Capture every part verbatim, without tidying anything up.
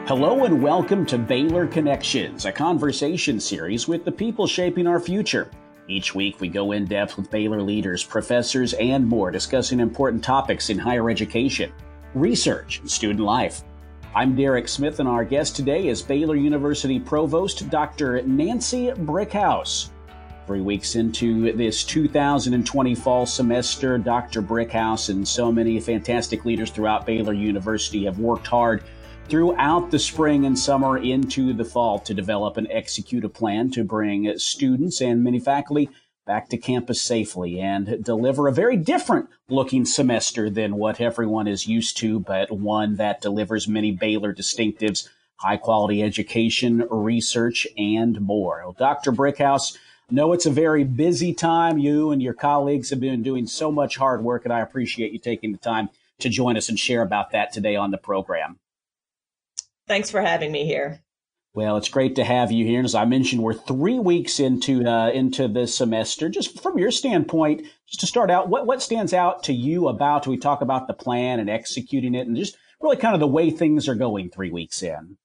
Hello and welcome to Baylor Connections, a conversation series with the people shaping our future. Each week we go in depth with Baylor leaders, professors, and more, discussing important topics in higher education, research, and student life. I'm Derek Smith, and our guest today is Baylor University Provost Doctor Nancy Brickhouse. Three weeks into this two thousand twenty fall semester, Doctor Brickhouse and so many fantastic leaders throughout Baylor University have worked hard throughout the spring and summer into the fall to develop and execute a plan to bring students and many faculty back to campus safely and deliver a very different looking semester than what everyone is used to, but one that delivers many Baylor distinctives, high quality education, research, and more. Well, Doctor Brickhouse, I know it's a very busy time. You and your colleagues have been doing so much hard work, and I appreciate you taking the time to join us and share about that today on the program. Thanks for having me here. Well, it's great to have you here. And as I mentioned, we're three weeks into uh, into this semester. Just from your standpoint, just to start out, what, what stands out to you about, we talk about the plan and executing it and just really kind of the way things are going three weeks in?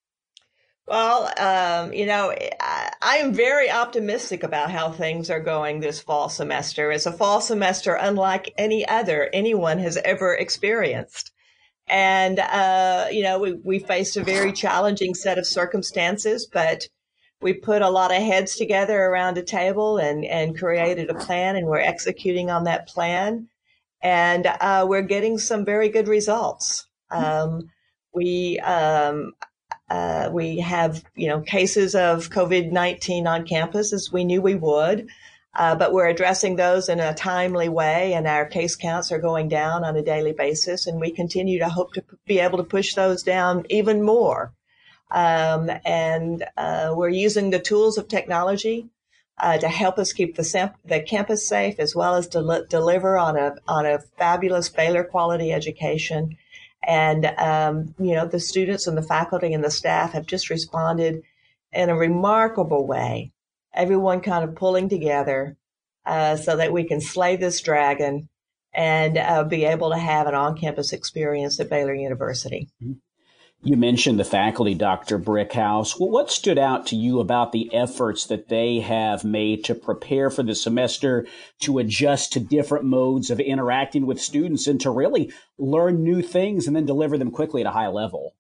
Well, um, you know, I, I am very optimistic about how things are going this fall semester. It's a fall semester unlike any other anyone has ever experienced. And, uh, you know, we, we faced a very challenging set of circumstances, but we put a lot of heads together around a table and, and created a plan, and we're executing on that plan. And uh, we're getting some very good results. Um, we um, uh, we have, you know, cases of COVID nineteen on campus, as we knew we would. Uh, but we're addressing those in a timely way, and our case counts are going down on a daily basis, and we continue to hope to p- be able to push those down even more. Um, and uh, we're using the tools of technology uh, to help us keep the, sam- the campus safe, as well as del- deliver on a on a fabulous Baylor quality education. And um, you know, the students and the faculty and the staff have just responded in a remarkable way. Everyone kind of pulling together uh, so that we can slay this dragon and uh, be able to have an on-campus experience at Baylor University. You mentioned the faculty, Doctor Brickhouse. Well, what stood out to you about the efforts that they have made to prepare for the semester, to adjust to different modes of interacting with students, and to really learn new things and then deliver them quickly at a high level?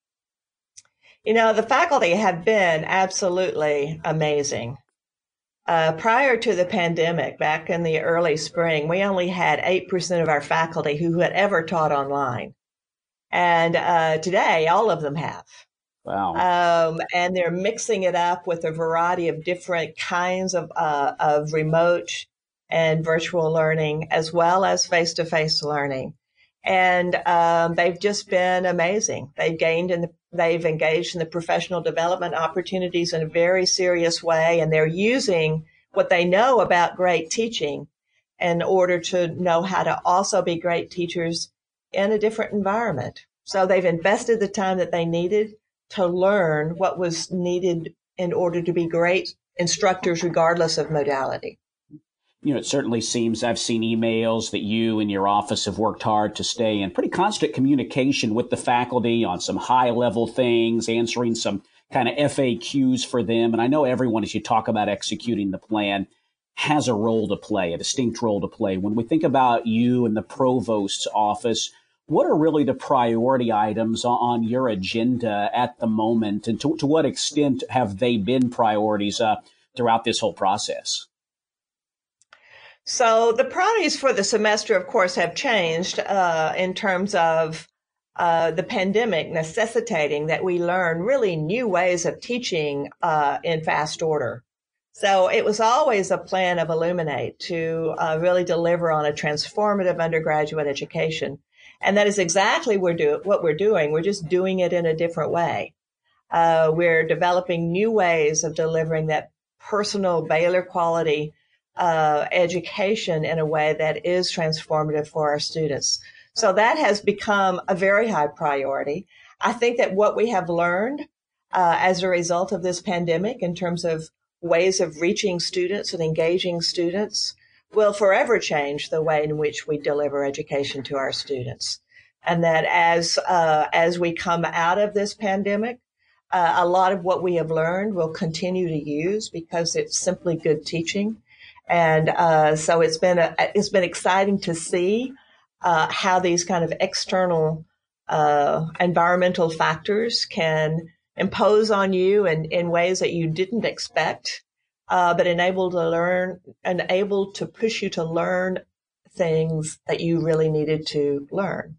You know, the faculty have been absolutely amazing. Uh, prior to the pandemic, back in the early spring, we only had eight percent of our faculty who had ever taught online. And uh, today, all of them have. Wow. Um, and they're mixing it up with a variety of different kinds of, uh, of remote and virtual learning, as well as face-to-face learning. And um, they've just been amazing. They've gained in the, they've engaged in the professional development opportunities in a very serious way, and they're using what they know about great teaching in order to know how to also be great teachers in a different environment. So they've invested the time that they needed to learn what was needed in order to be great instructors, regardless of modality. You know, it certainly seems, I've seen emails that you and your office have worked hard to stay in pretty constant communication with the faculty on some high level things, answering some kind of F A Qs for them. And I know everyone, as you talk about executing the plan, has a role to play, a distinct role to play. When we think about you and the provost's office, what are really the priority items on your agenda at the moment? And to, to what extent have they been priorities uh, throughout this whole process? So the priorities for the semester, of course, have changed uh, in terms of uh, the pandemic necessitating that we learn really new ways of teaching uh, in fast order. So it was always a plan of Illuminate to uh, really deliver on a transformative undergraduate education. And that is exactly we're do- what we're doing. We're just doing it in a different way. Uh, we're developing new ways of delivering that personal Baylor quality uh, education in a way that is transformative for our students. So that has become a very high priority. I think that what we have learned uh, as a result of this pandemic in terms of ways of reaching students and engaging students will forever change the way in which we deliver education to our students. and that as uh, as we come out of this pandemic, uh, a lot of what we have learned we'll continue to use because it's simply good teaching. And uh, so it's been a, it's been exciting to see uh, how these kind of external uh, environmental factors can impose on you in, in ways that you didn't expect, uh, but enable to learn and able to push you to learn things that you really needed to learn.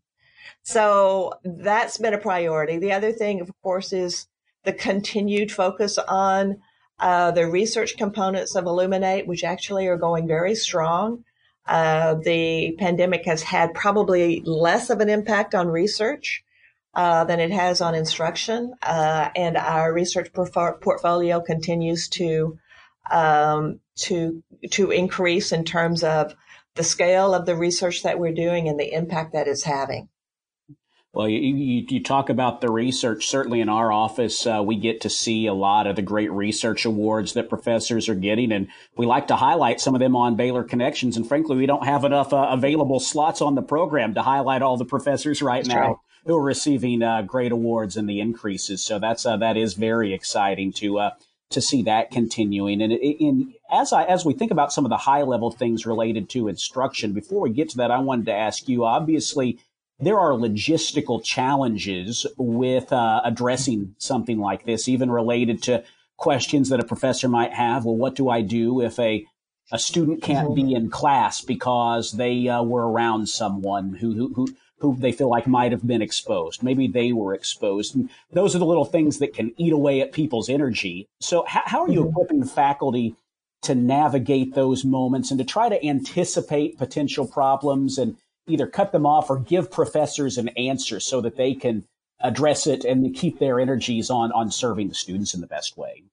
So that's been a priority. The other thing, of course, is the continued focus on Uh, the research components of Illuminate, which actually are going very strong. Uh, the pandemic has had probably less of an impact on research uh, than it has on instruction. Uh, and our research porf- portfolio continues to um, to to increase in terms of the scale of the research that we're doing and the impact that it's having. Well, you, you, you talk about the research. Certainly in our office, uh, we get to see a lot of the great research awards that professors are getting, and we like to highlight some of them on Baylor Connections. And frankly, we don't have enough uh, available slots on the program to highlight all the professors right That's now right. who are receiving uh, great awards and the increases. So that's uh, that is very exciting to uh, to see that continuing. And in, as I as we think about some of the high level things related to instruction, before we get to that, I wanted to ask you, obviously, there are logistical challenges with uh, addressing something like this, even related to questions that a professor might have. Well, what do I do if a a student can't mm-hmm. be in class because they uh, were around someone who, who who who they feel like might have been exposed? Maybe they were exposed. And those are the little things that can eat away at people's energy. So how, how are you mm-hmm. equipping the faculty to navigate those moments and to try to anticipate potential problems and either cut them off or give professors an answer so that they can address it and keep their energies on, on serving the students in the best way?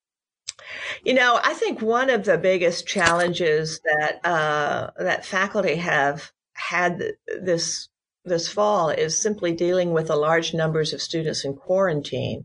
You know, I think one of the biggest challenges that uh, that faculty have had this this fall is simply dealing with the large numbers of students in quarantine.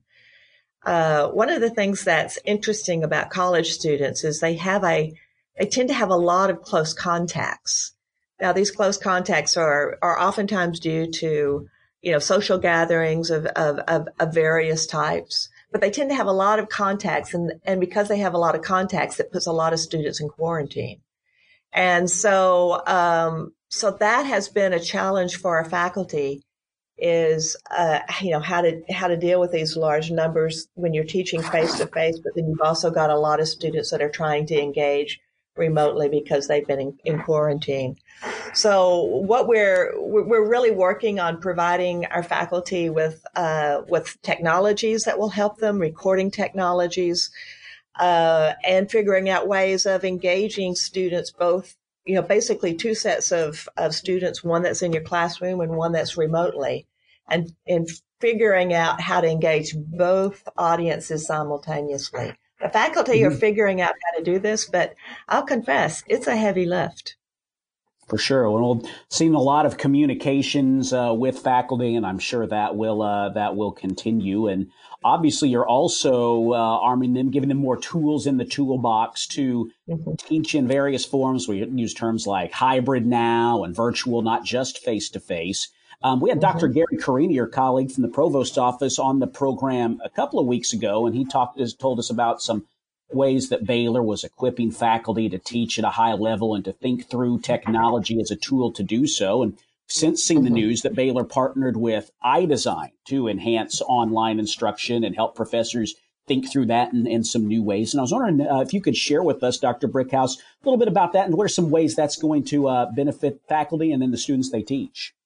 Uh, one of the things that's interesting about college students is they have a they tend to have a lot of close contacts. Now, these close contacts are, are oftentimes due to, you know, social gatherings of, of, of, of various types, but they tend to have a lot of contacts. And, and because they have a lot of contacts, it puts a lot of students in quarantine. And so, um, so that has been a challenge for our faculty is, uh, you know, how to, how to deal with these large numbers when you're teaching face to face, but then you've also got a lot of students that are trying to engage remotely because they've been in, in quarantine. So what we're we're really working on providing our faculty with uh, with technologies that will help them, recording technologies, uh, and figuring out ways of engaging students, both, you know, basically two sets of, of students, one that's in your classroom and one that's remotely, and, and figuring out how to engage both audiences simultaneously. The faculty mm-hmm. are figuring out how to do this, but I'll confess, it's a heavy lift. For sure. Well, we've seen a lot of communications uh, with faculty, and I'm sure that will uh, that will continue. And obviously, you're also uh, arming them, giving them more tools in the toolbox to mm-hmm. teach in various forms. We use terms like hybrid now and virtual, not just face-to-face. Um, we had mm-hmm. Doctor Gary Carini, your colleague from the provost office, on the program a couple of weeks ago, and he talked told us about some ways that Baylor was equipping faculty to teach at a high level and to think through technology as a tool to do so. And since seen the news that Baylor partnered with iDesign to enhance online instruction and help professors think through that in, in some new ways. And I was wondering uh, if you could share with us, Doctor Brickhouse, a little bit about that and what are some ways that's going to uh, benefit faculty and then the students they teach.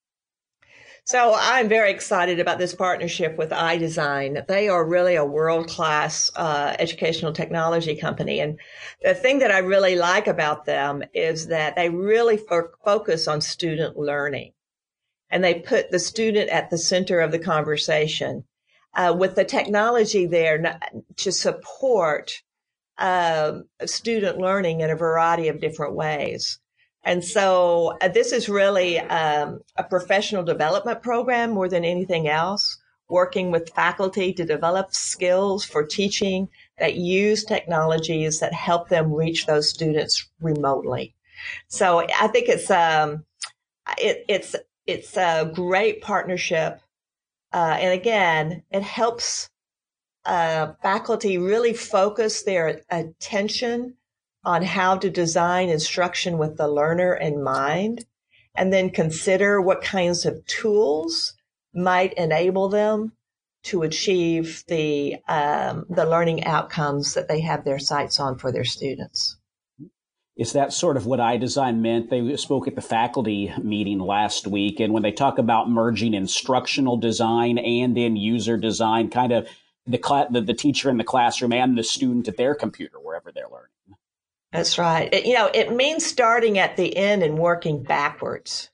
So I'm very excited about this partnership with iDesign. They are really a world-class uh, educational technology company. And the thing that I really like about them is that they really fo- focus on student learning. And they put the student at the center of the conversation uh, with the technology there to support uh, student learning in a variety of different ways. And so uh, this is really um, a professional development program more than anything else, working with faculty to develop skills for teaching that use technologies that help them reach those students remotely. So I think it's um, it, it's it's a great partnership. Uh, and again, it helps uh, faculty really focus their attention on how to design instruction with the learner in mind, and then consider what kinds of tools might enable them to achieve the um, the learning outcomes that they have their sights on for their students. Is that sort of what iDesign meant? They spoke at the faculty meeting last week, and when they talk about merging instructional design and in user design, kind of the, cl- the the teacher in the classroom and the student at their computer, wherever they're learning. That's right. It, you know, it means starting at the end and working backwards.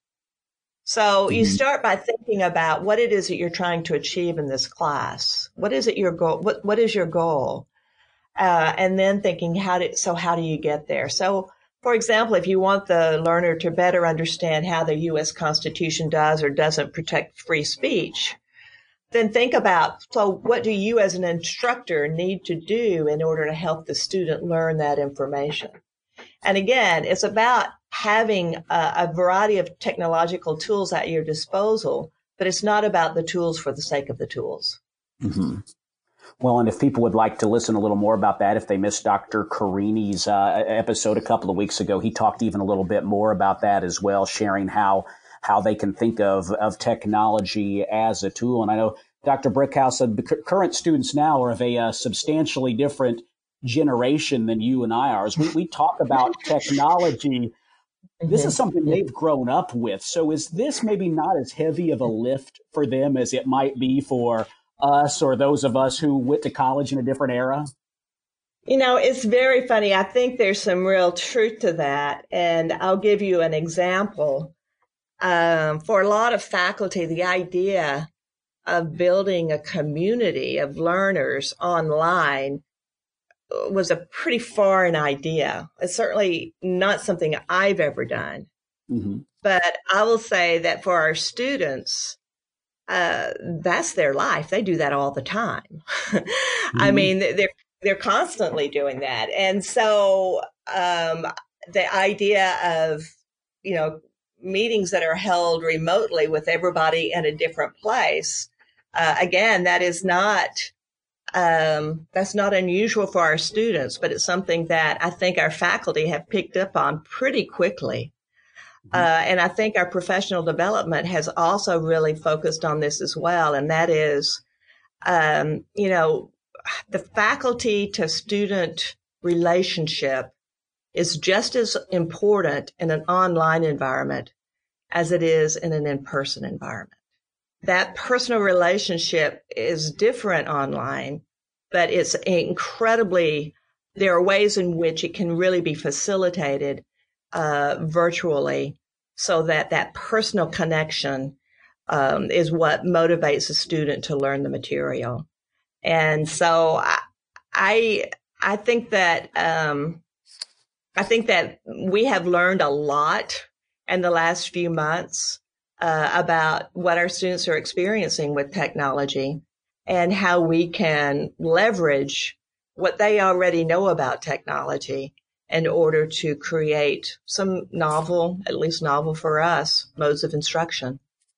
So you start by thinking about what it is that you're trying to achieve in this class. What is it your goal? What what is your goal? Uh, and then thinking how do so how do you get there? So, for example, if you want the learner to better understand how the U S Constitution does or doesn't protect free speech, then think about, so what do you as an instructor need to do in order to help the student learn that information? And again, it's about having a, a variety of technological tools at your disposal, but it's not about the tools for the sake of the tools. Mm-hmm. Well, and if people would like to listen a little more about that, if they missed Doctor Carini's uh, episode a couple of weeks ago, he talked even a little bit more about that as well, sharing how how they can think of, of technology as a tool. And I know Doctor Brickhouse said the current students now are of a uh, substantially different generation than you and I are. As we, we talk about technology, this mm-hmm. is something they've grown up with. So is this maybe not as heavy of a lift for them as it might be for us or those of us who went to college in a different era? You know, it's very funny. I think there's some real truth to that. And I'll give you an example. Um, for a lot of faculty, the idea of building a community of learners online was a pretty foreign idea. It's certainly not something I've ever done. Mm-hmm. But I will say that for our students, uh, that's their life. They do that all the time. Mm-hmm. I mean, they're they're constantly doing that. And so um, the idea of, you know, meetings that are held remotely with everybody in a different place, uh, again, that is not Um, that's not unusual for our students, but it's something that I think our faculty have picked up on pretty quickly. Mm-hmm. Uh, and I think our professional development has also really focused on this as well. And that is, um, you know, the faculty to student relationship is just as important in an online environment as it is in an in-person environment. That personal relationship is different online, but it's incredibly, there are ways in which it can really be facilitated uh, virtually so that that personal connection um, is what motivates a student to learn the material. And so I, I, I think that, um, I think that we have learned a lot in the last few months Uh, about what our students are experiencing with technology and how we can leverage what they already know about technology in order to create some novel, at least novel for us, modes of instruction.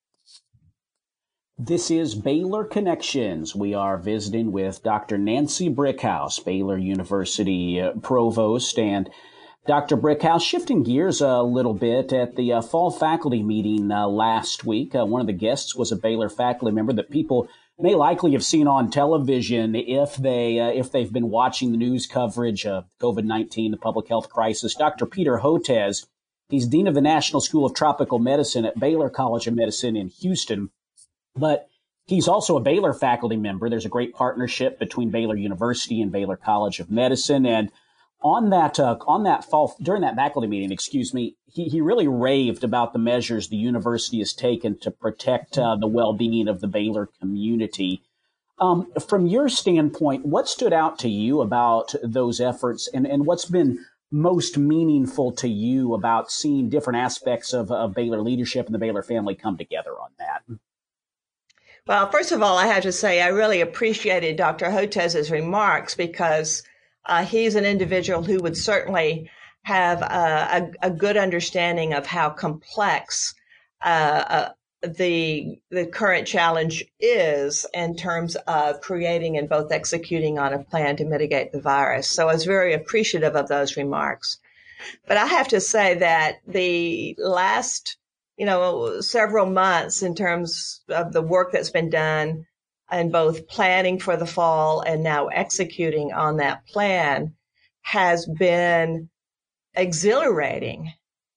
This is Baylor Connections. We are visiting with Doctor Nancy Brickhouse, Baylor University uh, Provost, and Doctor Brickhouse, shifting gears a little bit, at the uh, fall faculty meeting uh, last week, uh, one of the guests was a Baylor faculty member that people may likely have seen on television if they uh, if they've been watching the news coverage of COVID nineteen, the public health crisis. Doctor Peter Hotez, he's Dean of the National School of Tropical Medicine at Baylor College of Medicine in Houston, but he's also a Baylor faculty member. There's a great partnership between Baylor University and Baylor College of Medicine, and On that, uh, on that fall, during that faculty meeting, excuse me, he, he really raved about the measures the university has taken to protect uh, the well-being of the Baylor community. Um, from your standpoint, what stood out to you about those efforts, and, and what's been most meaningful to you about seeing different aspects of, of Baylor leadership and the Baylor family come together on that? Well, first of all, I have to say I really appreciated Doctor Hotez's remarks because Uh, he's an individual who would certainly have uh, a, a good understanding of how complex uh, a, the the current challenge is in terms of creating and both executing on a plan to mitigate the virus. So I was very appreciative of those remarks. But I have to say that the last, you know, several months in terms of the work that's been done in both planning for the fall and now executing on that plan has been exhilarating.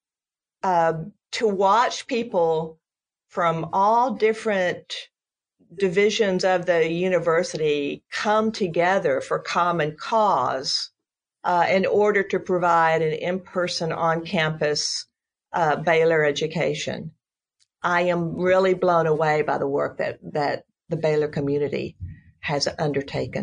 Uh, to watch people from all different divisions of the university come together for common cause uh, in order to provide an in-person, on-campus uh, Baylor education. I am really blown away by the work that, that the Baylor community has undertaken.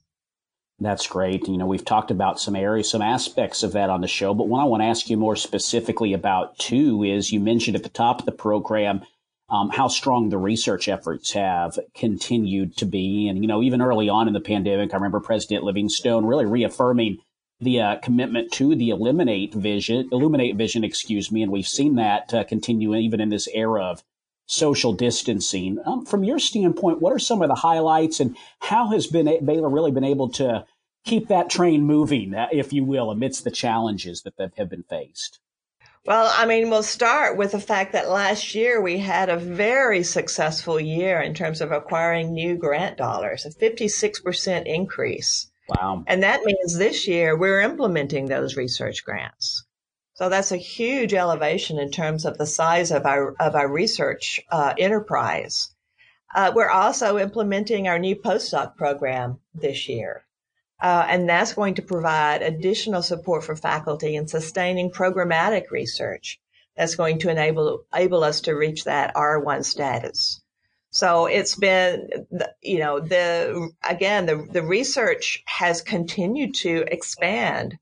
That's great. You know, we've talked about some areas, some aspects of that on the show, but what I want to ask you more specifically about, too, is you mentioned at the top of the program um, how strong the research efforts have continued to be. And, you know, even early on in the pandemic, I remember President Livingstone really reaffirming the uh, commitment to the Eliminate Vision, Illuminate Vision, excuse me, and we've seen that uh, continue even in this era of social distancing. Um, from your standpoint, what are some of the highlights, and how has been Baylor really been able to keep that train moving, uh, if you will, amidst the challenges that have been faced? Well, I mean, we'll start with the fact that last year we had a very successful year in terms of acquiring new grant dollars, a fifty-six percent increase. Wow. And that means this year we're implementing those research grants. So that's a huge elevation in terms of the size of our of our research uh, enterprise. Uh, we're also implementing our new postdoc program this year. Uh, and that's going to provide additional support for faculty in sustaining programmatic research that's going to enable, enable us to reach that R one status. So it's been, you know, the, again, the, the research has continued to expand,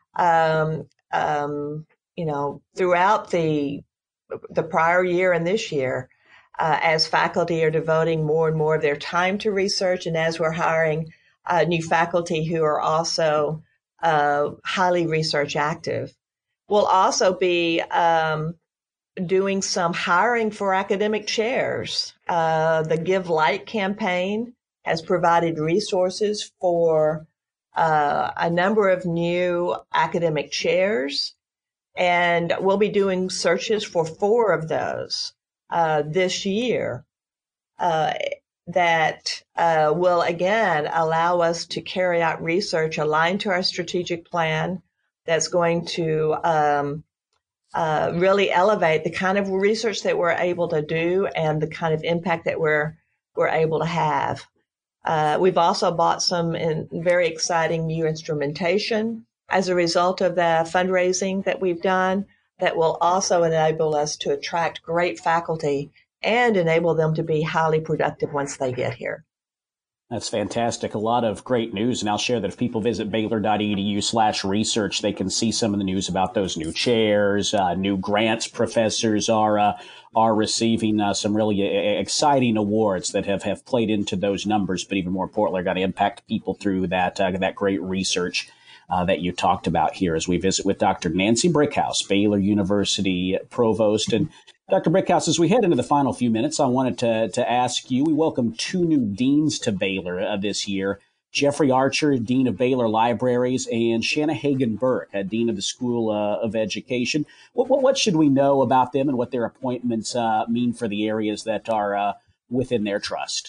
um, um, you know, throughout the, the prior year and this year, uh, as faculty are devoting more and more of their time to research, and as we're hiring uh, new faculty who are also uh, highly research active. We'll also be um, doing some hiring for academic chairs. Uh, the Give Light campaign has provided resources for uh, a number of new academic chairs, and we'll be doing searches for four of those uh, this year uh, that uh, will, again, allow us to carry out research aligned to our strategic plan that's going to um, Uh, really elevate the kind of research that we're able to do and the kind of impact that we're we're able to have. Uh, we've also bought some in, very exciting new instrumentation as a result of the fundraising that we've done that will also enable us to attract great faculty and enable them to be highly productive once they get here. That's fantastic. A lot of great news. And I'll share that if people visit Baylor.edu slash research, they can see some of the news about those new chairs, uh, new grants professors are uh, are receiving uh, some really uh, exciting awards that have, have played into those numbers, but even more importantly, are going to impact people through that, uh, that great research uh, that you talked about here as we visit with Doctor Nancy Brickhouse, Baylor University Provost. And Doctor Brickhouse, as we head into the final few minutes, I wanted to, to ask you, we welcome two new deans to Baylor uh, this year, Jeffrey Archer, Dean of Baylor Libraries, and Shanna Hagen-Burke, uh, Dean of the School uh, of Education. What, what, what should we know about them and what their appointments uh, mean for the areas that are uh, within their trust?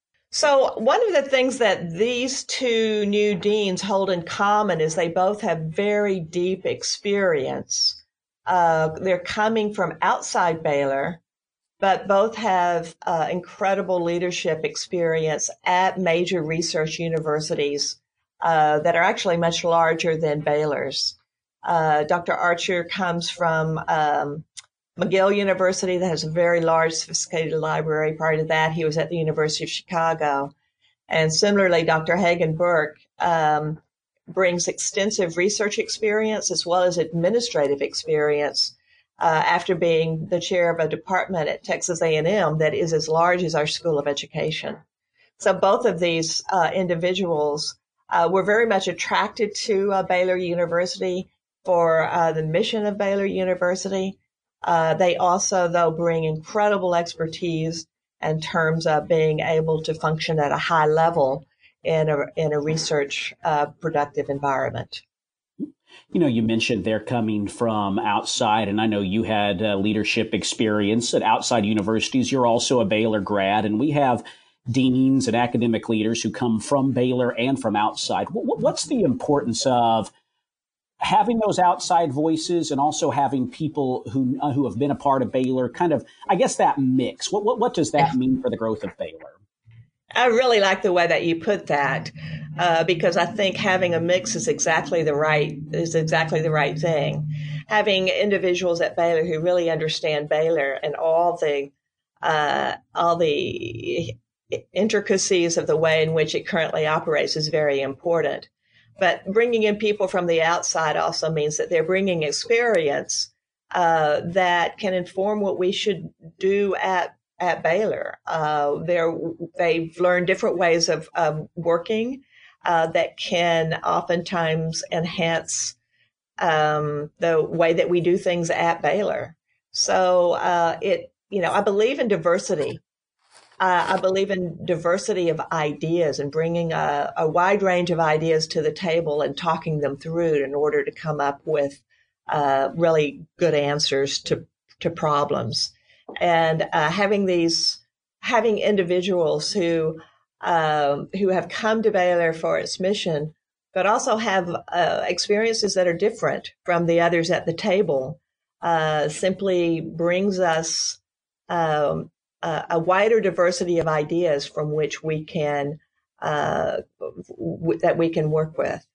So one of the things that these two new deans hold in common is they both have very deep experience. Uh, they're coming from outside Baylor, but both have uh, incredible leadership experience at major research universities uh, that are actually much larger than Baylor's. Uh, Doctor Archer comes from um, McGill University that has a very large, sophisticated library. Prior to that, he was at the University of Chicago. And similarly, Doctor Hagen-Burke um, brings extensive research experience as well as administrative experience uh, after being the chair of a department at Texas A and M that is as large as our School of Education. So both of these uh, individuals uh, were very much attracted to uh, Baylor University for uh, the mission of Baylor University. Uh, they also, though, bring incredible expertise in terms of being able to function at a high level in a, in a research uh, productive environment. You know, you mentioned they're coming from outside, and I know you had uh, leadership experience at outside universities. You're also a Baylor grad, and we have deans and academic leaders who come from Baylor and from outside. What's the importance of having those outside voices and also having people who uh, who have been a part of Baylor, kind of, I guess, that mix? What, what, what does that mean for the growth of Baylor? I really like the way that you put that, uh, because I think having a mix is exactly the right is exactly the right thing. Having individuals at Baylor who really understand Baylor and all the uh, all the intricacies of the way in which it currently operates is very important. But bringing in people from the outside also means that they're bringing experience uh, that can inform what we should do at at Baylor. Uh, they're, they've learned different ways of, of working uh, that can oftentimes enhance um, the way that we do things at Baylor. So uh, it, you know, I believe in diversity. Uh, I believe in diversity of ideas and bringing a, a wide range of ideas to the table and talking them through in order to come up with uh, really good answers to to problems. And uh, having these, having individuals who um, who have come to Baylor for its mission, but also have uh, experiences that are different from the others at the table, uh, simply brings us um, a, a wider diversity of ideas from which we can uh, w- that we can work with.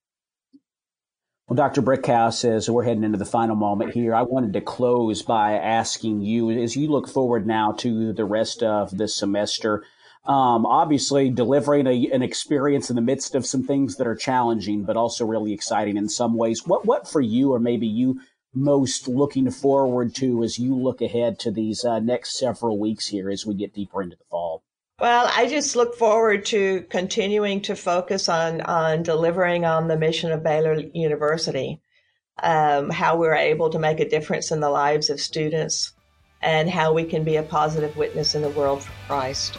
Well, Doctor Brickhouse, as we're heading into the final moment here, I wanted to close by asking you, as you look forward now to the rest of this semester, um, obviously delivering a, an experience in the midst of some things that are challenging, but also really exciting in some ways. What, what for you, or maybe you most looking forward to as you look ahead to these uh, next several weeks here as we get deeper into the fall? Well, I just look forward to continuing to focus on, on delivering on the mission of Baylor University, um, how we're able to make a difference in the lives of students, and how we can be a positive witness in the world for Christ.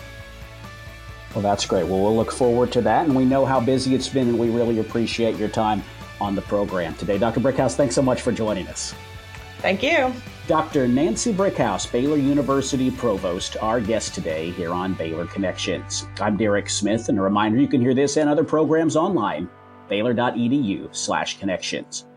Well, that's great. Well, we'll look forward to that, and we know how busy it's been, and we really appreciate your time on the program today. Doctor Brickhouse, thanks so much for joining us. Thank you. Doctor Nancy Brickhouse, Baylor University Provost, our guest today here on Baylor Connections. I'm Derek Smith, and a reminder you can hear this and other programs online, baylor.edu slash connections.